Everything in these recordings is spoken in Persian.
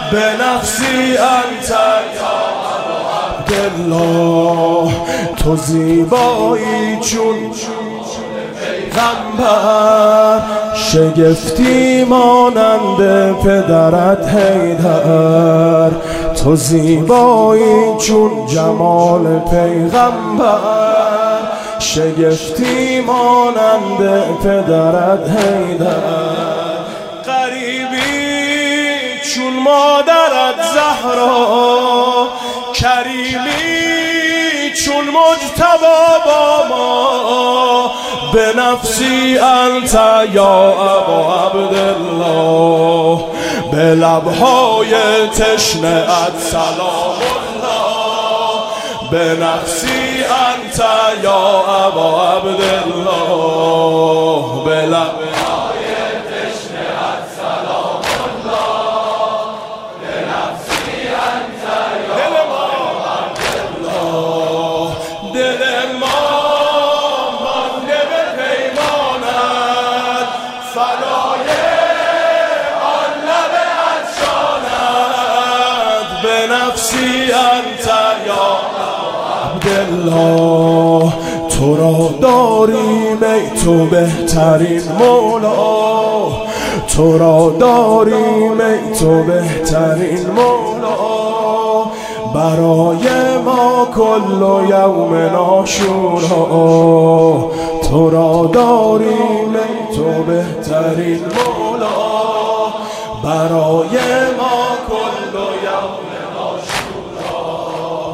به نفسی انت یا عبدالله. تو زیبایی چون پیغمبر، شگفتی مانند پدرت حیدر. تو زیبایی چون جمال پیغمبر، شگفتی مانند پدرت حیدر. غریبی چون مادرت زهرا، کریمی چون مجتبی با ما. به نفسی انت یا ابا عبدالله، به لبهای تشنه ات سلام الله. به نفسی انت یا ابا عبدالله، به لبهای تشنه ات سلام الله. به نفسی انت یا ابا عبدالله. دل ما مانده به پیمانت، فدای آن لب عطشانت. به نفسی انت یا عبدالله. تو را داریم ای تو بهترین مولا، تو را داریم ای تو بهترین مولا. برای ما کل یوم عاشورا، تو را داریم ای تو بهترین مولا. برای ما کل یوم عاشورا.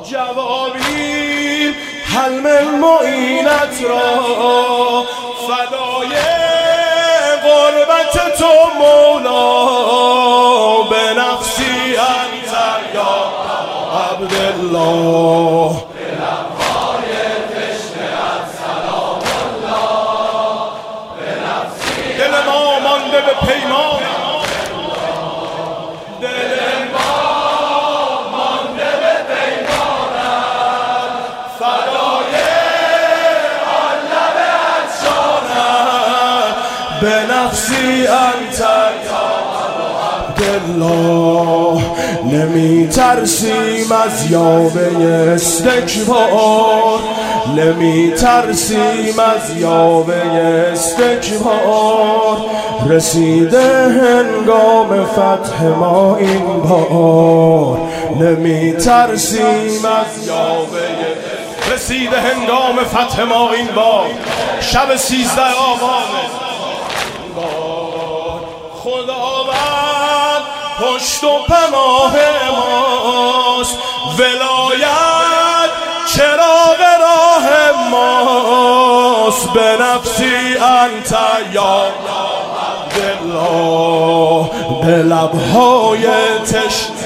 جوابی حلم معینت را، فدای غربت تو مولا. به نفسی انت یا عبدالله، به لبهای تشنه ات سلام الله. به نفسی دل ما مانده به پیمان، دل ما مانده به پیمانت. فدای آن لب عطشانت. به نفسی انت یا عبدالله. نمی ترسیم از یاوه استکبار، نمی ترسیم از یاوه استکبار. رسیده هنگام فتح ما این بار، نمی ترسیم از یاوه. رسیده هنگام فتح ما این بار، شب 13 آبان خداوند پشت و پناه ماست. ولایت چراغ راه ماست. به نفسی انت یا عبدالله، به لبهای تشنه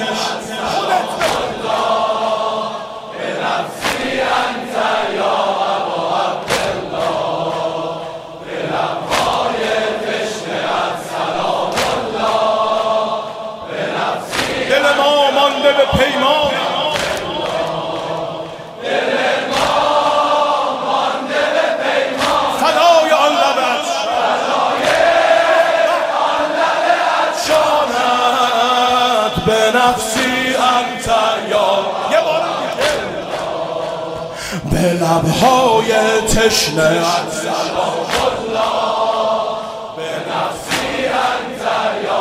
به پیمان، دل ما مانده به پیمان. فدای آن لب عطشانت. به نفسی انت یا به لبهای تشنه ات سلام الله. به نفسی انت یا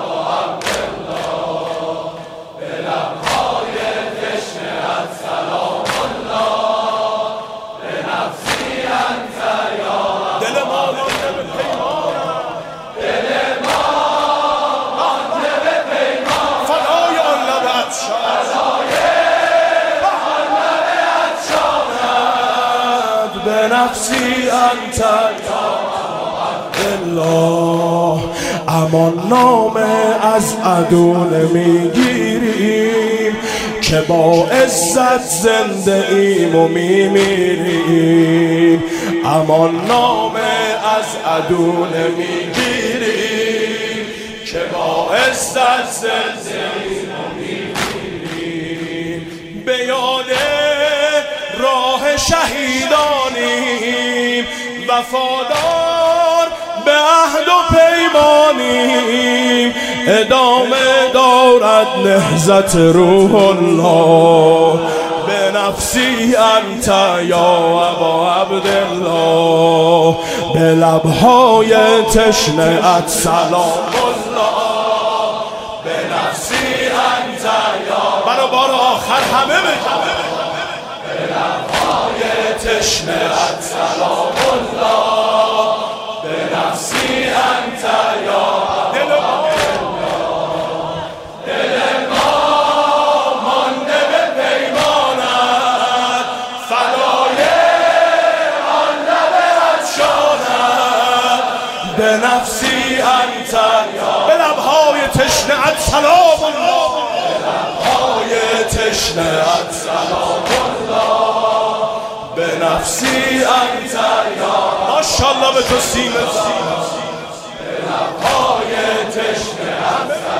به نفسی انت یا عبدالله. امان نامه از عدو نمیگیریم، که با عزت زنده ایم و میمیریم. امان نامه از عدو نمیگیریم، که با عزت زنده ایم و میمیریم. به یاد راه شهیدانیم، وفادار به عهد و پیمانیم ادامه دارد نهضت روح الله به نفسی انت یا ابا عبدالله به لبهای تشنه‌ات سلام الله به نفسی انت یا منو بار آخر همه بگم به لبهای تشنه‌ات سلام الله به نفسی انت یا به نفسی انت به لبهای تشنه‌ات سلام الله به لبهای تشنه‌ات سلام الله به نفسی انت یا ماشاءالله به تو سینه به لبهای تشنه‌ات